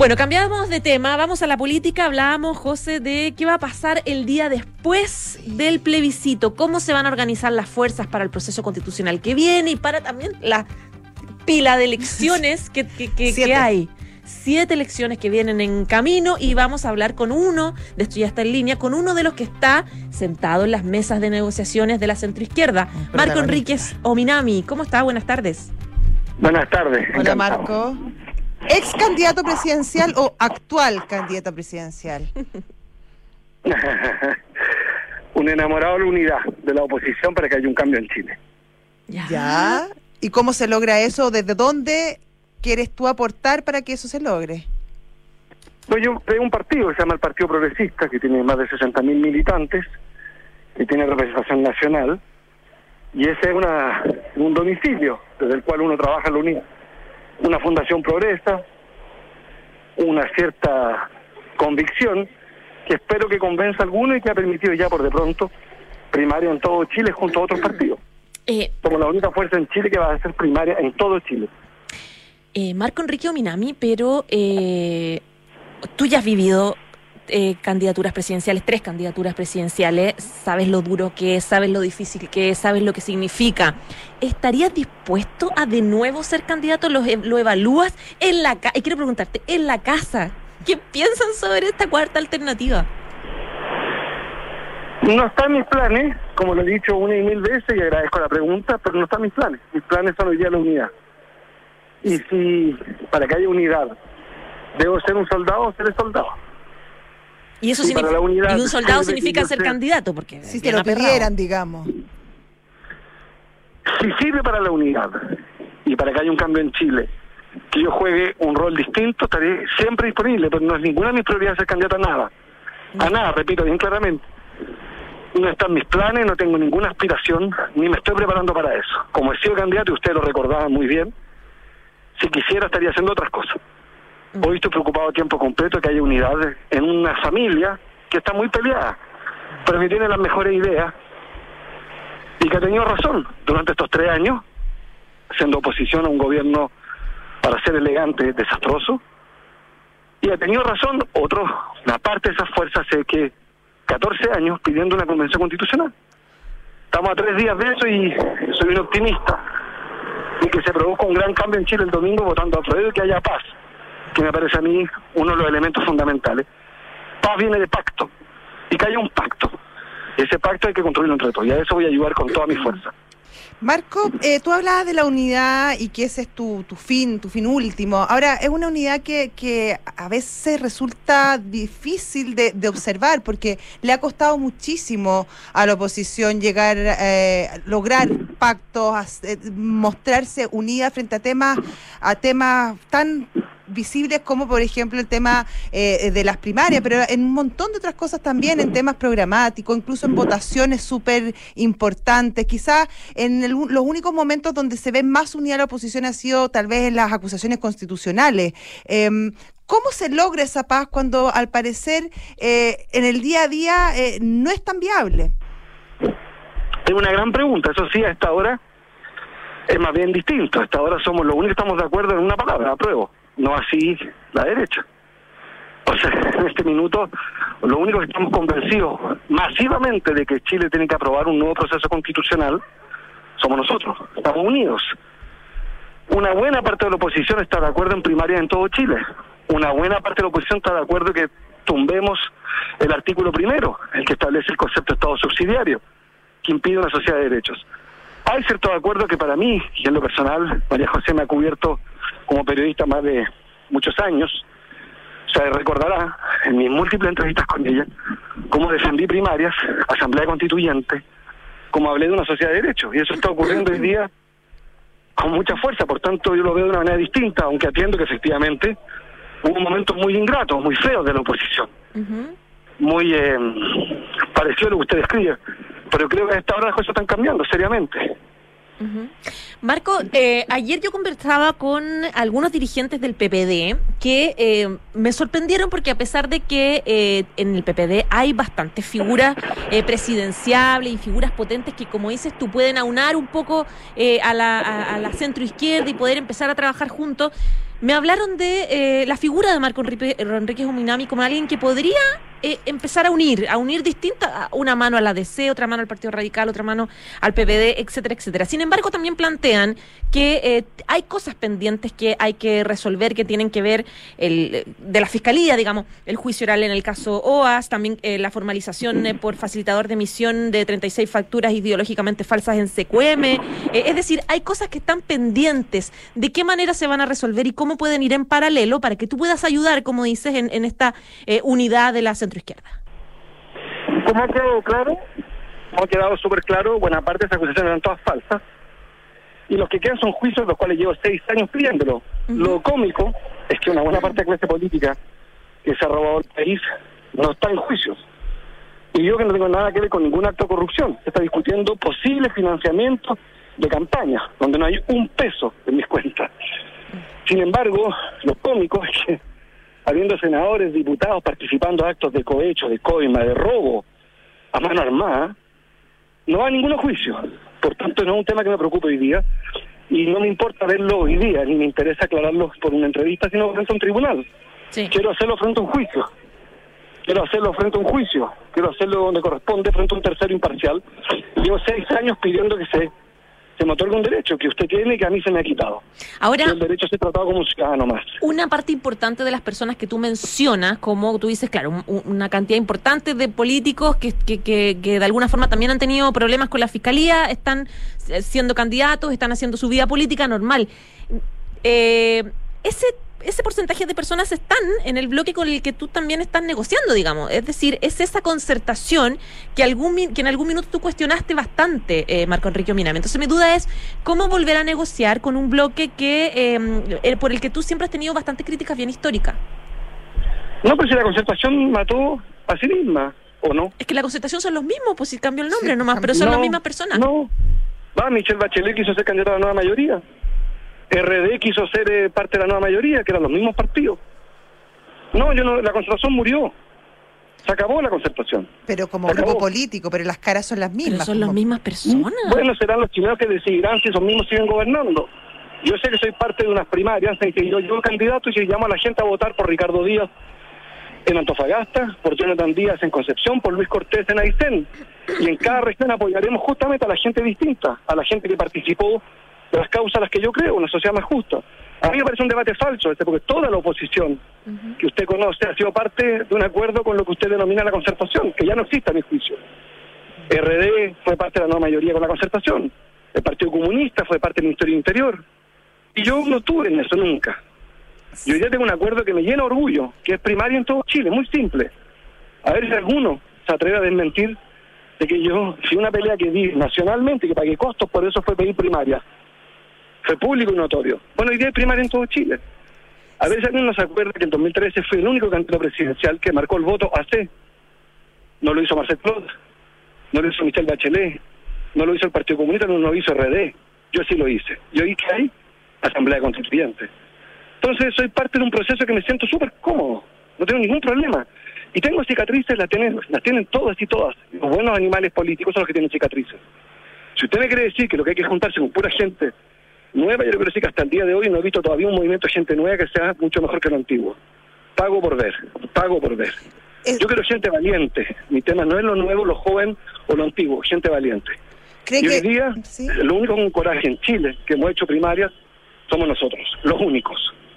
Bueno, cambiamos de tema, vamos a la política. Hablábamos, José, de qué va a pasar el día después del plebiscito, cómo se van a organizar las fuerzas para el proceso constitucional que viene y para también la pila de elecciones que hay. 7 elecciones que vienen en camino y vamos a hablar con uno, de esto ya está en línea, con uno de los que está sentado en las mesas de negociaciones de la centroizquierda, Marco Enríquez Ominami. ¿Cómo está? Buenas tardes. Buenas tardes. Hola, Marco. ¿Ex candidato presidencial o actual candidato presidencial? Un enamorado de la unidad de la oposición para que haya un cambio en Chile. ¿Ya? ¿Y cómo se logra eso? ¿Desde dónde quieres tú aportar para que eso se logre? Pues yo tengo un partido que se llama el Partido Progresista, que tiene más de 60.000 militantes, que tiene representación nacional, y ese es un domicilio desde el cual uno trabaja en la unidad. Una fundación progresa, una cierta convicción que espero que convenza a algunos y que ha permitido ya por de pronto primaria en todo Chile junto a otros partidos. Como la única fuerza en Chile que va a hacer primaria en todo Chile. Marco Enrique Ominami, pero tú ya has vivido candidaturas presidenciales, 3 candidaturas presidenciales, sabes lo duro que es, sabes lo difícil que es, sabes lo que significa. ¿Estarías dispuesto a de nuevo ser candidato? ¿Lo evalúas en la casa? Y quiero preguntarte, en la casa, ¿qué piensan sobre esta cuarta alternativa? No está en mis planes, como lo he dicho una y mil veces y agradezco la pregunta, pero no está en mis planes. Mis planes son hoy día la unidad. Y si para que haya unidad debo ser un soldado, seré soldado. Y eso significa, y un soldado significa ser candidato, porque si te lo pidieran, digamos. Si sirve para la unidad y para que haya un cambio en Chile, que yo juegue un rol distinto, estaré siempre disponible, pero no es ninguna de mis prioridades ser candidato a nada. A nada, repito bien claramente. No está en mis planes, no tengo ninguna aspiración, ni me estoy preparando para eso. Como he sido candidato, y ustedes lo recordaban muy bien, si quisiera estaría haciendo otras cosas. Hoy estoy preocupado a tiempo completo de que haya unidad en una familia que está muy peleada, pero que tiene las mejores ideas y que ha tenido razón durante estos 3 años, siendo oposición a un gobierno, para ser elegante, desastroso, y ha tenido razón una parte de esas fuerzas hace que 14 años pidiendo una convención constitucional. Estamos a 3 días de eso y soy un optimista y que se produzca un gran cambio en Chile el domingo votando a prueba y que haya paz, que me parece a mí uno de los elementos fundamentales. Paz viene de pacto, y que haya un pacto. Ese pacto hay que construirlo entre todos, y a eso voy a ayudar con toda mi fuerza. Marco, tú hablabas de la unidad y que ese es tu fin último. Ahora, es una unidad que a veces resulta difícil de observar, porque le ha costado muchísimo a la oposición lograr pactos, mostrarse unida frente a temas tan visibles como, por ejemplo, el tema de las primarias, pero en un montón de otras cosas también, en temas programáticos, incluso en votaciones súper importantes. Quizás los únicos momentos donde se ve más unida la oposición ha sido tal vez en las acusaciones constitucionales. ¿Cómo se logra esa paz cuando, al parecer, en el día a día no es tan viable? Es una gran pregunta. Eso sí, a esta hora es más bien distinto. A esta hora somos los únicos que estamos de acuerdo en una palabra, apruebo. No así la derecha. O sea, en este minuto, lo único que estamos convencidos masivamente de que Chile tiene que aprobar un nuevo proceso constitucional somos nosotros. Estamos unidos. Una buena parte de la oposición está de acuerdo en primaria en todo Chile. Una buena parte de la oposición está de acuerdo que tumbemos el artículo 1, el que establece el concepto de Estado subsidiario, que impide una sociedad de derechos. Hay cierto acuerdo que para mí, y en lo personal, María José me ha cubierto como periodista más de muchos años, se recordará en mis múltiples entrevistas con ella cómo defendí primarias, asamblea constituyente, cómo hablé de una sociedad de derechos, y eso está ocurriendo hoy día con mucha fuerza. Por tanto, yo lo veo de una manera distinta, aunque atiendo que efectivamente hubo momentos muy ingratos, muy feos de la oposición, muy parecido a lo que usted describe, pero creo que a esta hora las cosas están cambiando seriamente. Marco, ayer yo conversaba con algunos dirigentes del PPD que me sorprendieron porque, a pesar de que en el PPD hay bastantes figuras presidenciables y figuras potentes que, como dices tú, pueden aunar un poco a la centroizquierda y poder empezar a trabajar juntos, Me hablaron de la figura de Marco Enríquez Ominami como alguien que podría empezar a unir distintas, una mano a la DC, otra mano al Partido Radical, otra mano al PPD, etcétera, etcétera. Sin embargo, también plantean que hay cosas pendientes que hay que resolver, que tienen que ver de la Fiscalía, digamos, el juicio oral en el caso OAS, también la formalización por facilitador de emisión de 36 facturas ideológicamente falsas en CQM. Es decir, hay cosas que están pendientes. ¿De qué manera se van a resolver y cómo pueden ir en paralelo para que tú puedas ayudar, como dices, en esta unidad de la centroizquierda? Como ha quedado claro, como ha quedado súper claro, buena parte de esas acusaciones eran todas falsas, y los que quedan son juicios los cuales llevo 6 años pidiéndolo. Lo cómico es que una buena parte de la clase política que se ha robado el país no está en juicios. Y yo que no tengo nada que ver con ningún acto de corrupción, se está discutiendo posible financiamiento de campaña, donde no hay un peso en mis cuentas. Sin embargo, lo cómico es que habiendo senadores, diputados participando de actos de cohecho, de coima, de robo a mano armada, no va a ningún juicio. Por tanto, no es un tema que me preocupe hoy día, y no me importa verlo hoy día, ni me interesa aclararlo por una entrevista, sino frente a un tribunal. Sí. Quiero hacerlo frente a un juicio. Quiero hacerlo donde corresponde, frente a un tercero imparcial. Llevo 6 años pidiendo que se me otorga un derecho que usted tiene y que a mí se me ha quitado. Ahora, el derecho a ser tratado como un ciudadano más. Una parte importante de las personas que tú mencionas, como tú dices, claro, una cantidad importante de políticos que de alguna forma también han tenido problemas con la Fiscalía, están siendo candidatos, están haciendo su vida política normal. Ese porcentaje de personas están en el bloque con el que tú también estás negociando, digamos. Es decir, es esa concertación que en algún minuto tú cuestionaste bastante, Marco Enríquez Ominami. Entonces mi duda es, ¿cómo volver a negociar con un bloque por el que tú siempre has tenido bastante críticas bien históricas? No, pero si la concertación mató a sí misma, ¿o no? Es que la concertación son los mismos, pues si cambió el nombre nomás, pero son las mismas personas. No, Michelle Bachelet quiso ser candidata a la nueva mayoría. RD quiso ser parte de la nueva mayoría, que eran los mismos partidos. No, la concertación murió. Se acabó la concertación. Pero como grupo político, pero las caras son las mismas. Pero son las mismas personas. Bueno, serán los chilenos que decidirán si esos mismos siguen gobernando. Yo sé que soy parte de unas primarias en que yo candidato y llamo a la gente a votar por Ricardo Díaz en Antofagasta, por Jonathan Díaz en Concepción, por Luis Cortés en Aysén. Y en cada región apoyaremos justamente a la gente distinta, a la gente que participó de las causas a las que yo creo, una sociedad más justa. A mí me parece un debate falso porque toda la oposición que usted conoce ha sido parte de un acuerdo con lo que usted denomina la concertación, que ya no existe a mi juicio. RD fue parte de la nueva mayoría con la concertación. El Partido Comunista fue parte del Ministerio del Interior. Y yo no estuve en eso nunca. Yo ya tengo un acuerdo que me llena orgullo, que es primaria en todo Chile, muy simple. A ver si alguno se atreve a desmentir de que yo fui una pelea que di nacionalmente, que pagué costos, por eso fue pedir primaria. Fue público y notorio. Bueno, hoy día hay primaria en todo Chile. A ver si alguien no se acuerda que en 2013 fui el único candidato presidencial que marcó el voto AC. No lo hizo Marcel Clot, no lo hizo Michelle Bachelet, no lo hizo el Partido Comunista, no lo hizo RD. Yo sí lo hice. ¿Y hoy qué hay? Asamblea Constituyente. Entonces soy parte de un proceso que me siento súper cómodo. No tengo ningún problema. Y tengo cicatrices, las tienen todas y todas. Los buenos animales políticos son los que tienen cicatrices. Si usted me quiere decir que lo que hay que juntarse con pura gente nueva, yo le quiero decir que hasta el día de hoy no he visto todavía un movimiento de gente nueva que sea mucho mejor que lo antiguo. Pago por ver. Yo quiero gente valiente. Mi tema no es lo nuevo, lo joven o lo antiguo, gente valiente. Y hoy día, ¿sí? Lo único con coraje en Chile que hemos hecho primarias somos nosotros, los únicos.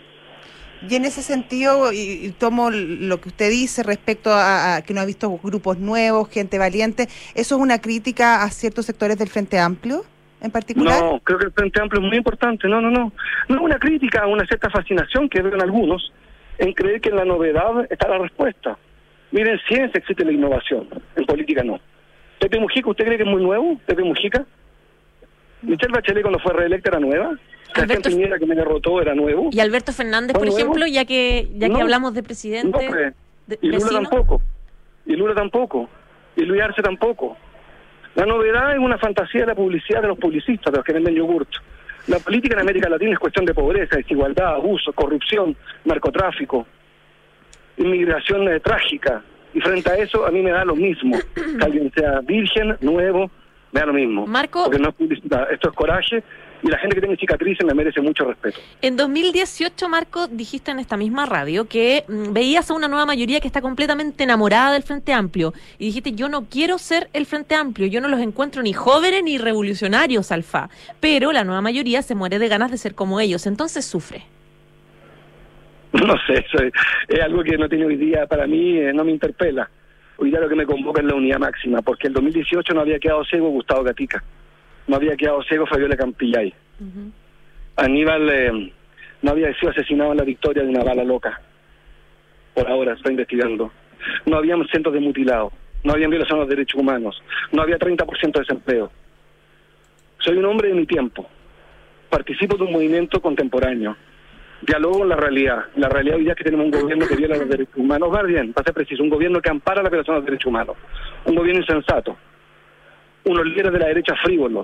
Y en ese sentido, y tomo lo que usted dice respecto a que no ha visto grupos nuevos, gente valiente, ¿eso es una crítica a ciertos sectores del Frente Amplio en particular? No, creo que el Frente Amplio es muy importante, no. No es una crítica a una cierta fascinación que veo en algunos en creer que en la novedad está la respuesta. Miren, en ciencia existe la innovación, en política no. Pepe Mujica, ¿usted cree que es muy nuevo, Pepe Mujica? Michelle Bachelet cuando fue reelecta era nueva. Sebastián Piñera que me derrotó era nuevo. Y Alberto Fernández, por ejemplo, ya que hablamos de presidente. No, pues, y Lula tampoco. Y Luis Arce tampoco. La novedad es una fantasía de la publicidad de los publicistas, de los que venden yogurt. La política en América Latina es cuestión de pobreza, desigualdad, abuso, corrupción, narcotráfico, inmigración trágica. Y frente a eso, a mí me da lo mismo. Que alguien sea virgen, nuevo, me da lo mismo. Marco, porque no es publicidad, esto es coraje Y la gente que tiene cicatrices me merece mucho respeto. En 2018, Marco, dijiste en esta misma radio que veías a una nueva mayoría que está completamente enamorada del Frente Amplio. Y dijiste, yo no quiero ser el Frente Amplio, yo no los encuentro ni jóvenes ni revolucionarios, Alfa. Pero la nueva mayoría se muere de ganas de ser como ellos, entonces sufre. No sé, eso es algo que no tiene hoy día, para mí no me interpela. Hoy día lo que me convoca es la unidad máxima, porque en 2018 no había quedado ciego Gustavo Gatica, no había quedado ciego Fabiola Campillay. Aníbal no había sido asesinado en la Victoria de una bala loca. Por ahora está investigando. No había centros de mutilado, no había violación de los derechos humanos, no había 30% de desempleo. Soy un hombre de mi tiempo. Participo de un movimiento contemporáneo. Dialogo con la realidad. La realidad hoy día es que tenemos un gobierno que viola los derechos humanos. Va bien, para ser preciso, un gobierno que ampara la violación de los derechos humanos. Un gobierno insensato. Unos líderes de la derecha frívolos,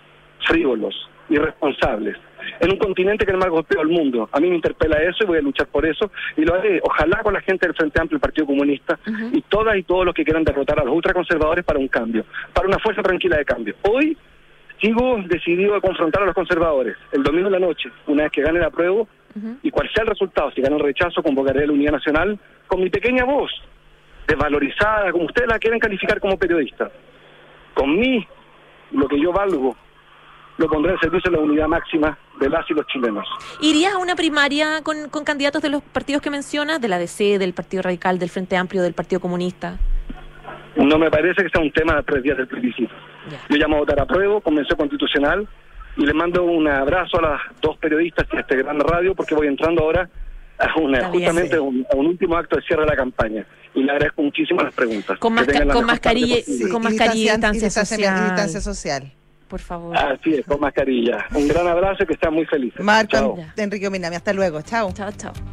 irresponsables. En un continente que es el más golpeado del mundo. A mí me interpela eso y voy a luchar por eso. Y lo haré, ojalá con la gente del Frente Amplio, el Partido Comunista, y todas y todos los que quieran derrotar a los ultraconservadores para un cambio. Para una fuerza tranquila de cambio. Hoy sigo decidido a confrontar a los conservadores. El domingo en la noche, una vez que gane la prueba, y cual sea el resultado, si gana el rechazo, convocaré a la Unidad Nacional con mi pequeña voz, desvalorizada, como ustedes la quieren calificar como periodista. Con mí, lo que yo valgo, lo pondré al servicio de la unidad máxima de las y los chilenos. ¿Irías a una primaria con candidatos de los partidos que mencionas, de la DC, del Partido Radical, del Frente Amplio, del Partido Comunista? No me parece que sea un tema de 3 días del plebiscito. Yo llamo a votar a prueba, Convención Constitucional, y le mando un abrazo a las 2 periodistas de este gran radio, porque voy entrando ahora a justamente a un último acto de cierre de la campaña. Y le agradezco muchísimo las preguntas. Con mascarilla y distancia social. Por favor. Así es, con mascarilla. Un gran abrazo y que estén muy felices. Marco Enrique Minami, hasta luego. Chao. Chao.